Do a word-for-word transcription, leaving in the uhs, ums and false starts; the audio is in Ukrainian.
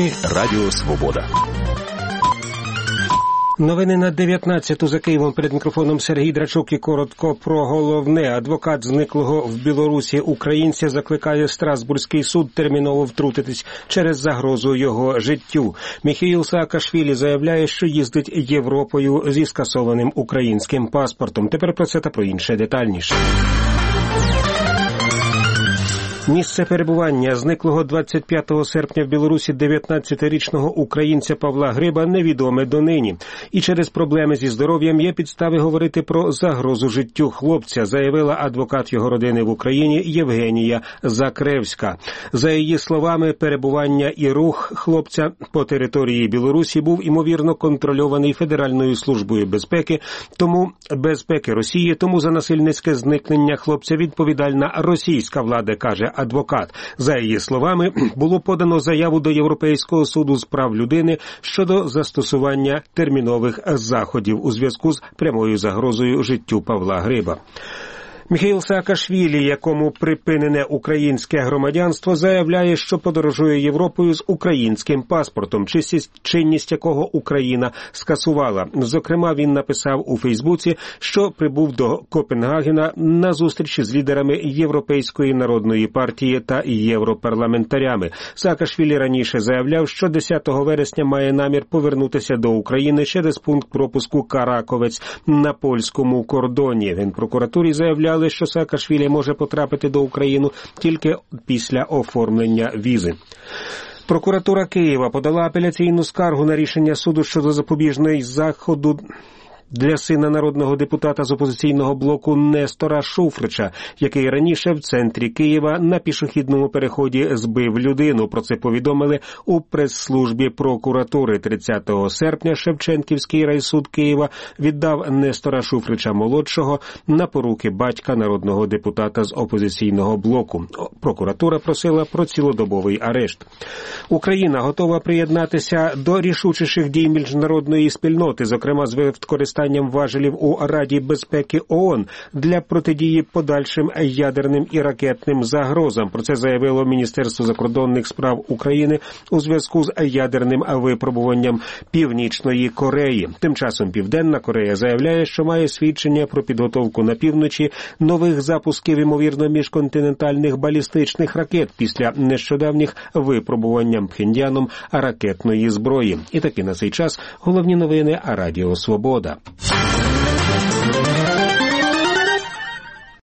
ефірі Радіо Свобода. Новини на дев'ятнадцяту за Києвом. Перед мікрофоном Сергій Драчук і коротко про головне. Адвокат зниклого в Білорусі українця закликає Страсбурзький суд терміново втрутитись через загрозу його життю. Міхеїл Саакашвілі заявляє, що їздить Європою зі скасованим українським паспортом. Тепер про це та про інше детальніше. Місце перебування зниклого двадцять п'ятого серпня в Білорусі дев'ятнадцятирічного українця Павла Гриба невідоме донині. І через проблеми зі здоров'ям є підстави говорити про загрозу життю хлопця, заявила адвокат його родини в Україні Євгенія Закревська. За її словами, перебування і рух хлопця по території Білорусі був, ймовірно, контрольований Федеральною службою безпеки, тому безпеки Росії, тому за насильницьке зникнення хлопця відповідальна російська влада, каже адвокат. За її словами, було подано заяву до Європейського суду з прав людини щодо застосування термінових заходів у зв'язку з прямою загрозою життю Павла Гриба. Міхеїл Саакашвілі, якому припинене українське громадянство, заявляє, що подорожує Європою з українським паспортом, чинність якого Україна скасувала. Зокрема, він написав у Фейсбуці, що прибув до Копенгагена на зустрічі з лідерами Європейської народної партії та європарламентарями. Саакашвілі раніше заявляв, що десятого вересня має намір повернутися до України через пункт пропуску Караковець на польському кордоні. Генпрокуратурі заявляли, що Саакашвілі може потрапити до України тільки після оформлення візи. Прокуратура Києва подала апеляційну скаргу на рішення суду щодо запобіжного заходу для сина народного депутата з опозиційного блоку Нестора Шуфрича, який раніше в центрі Києва на пішохідному переході збив людину. Про це повідомили у прес-службі прокуратури. тридцятого серпня Шевченківський райсуд Києва віддав Нестора Шуфрича-молодшого на поруки батька народного депутата з опозиційного блоку. Прокуратура просила про цілодобовий арешт. Україна готова приєднатися до рішучіших дій міжнародної спільноти, зокрема з використанням важелів у Раді безпеки ООН для протидії подальшим ядерним і ракетним загрозам. Про це заявило Міністерство закордонних справ України у зв'язку з ядерним випробуванням Північної Кореї. Тим часом Південна Корея заявляє, що має свідчення про підготовку на півночі нових запусків, ймовірно, міжконтинентальних балістичних ракет після нещодавніх випробувань Пхеньяном ракетної зброї. І таки на цей час головні новини Радіо Свобода.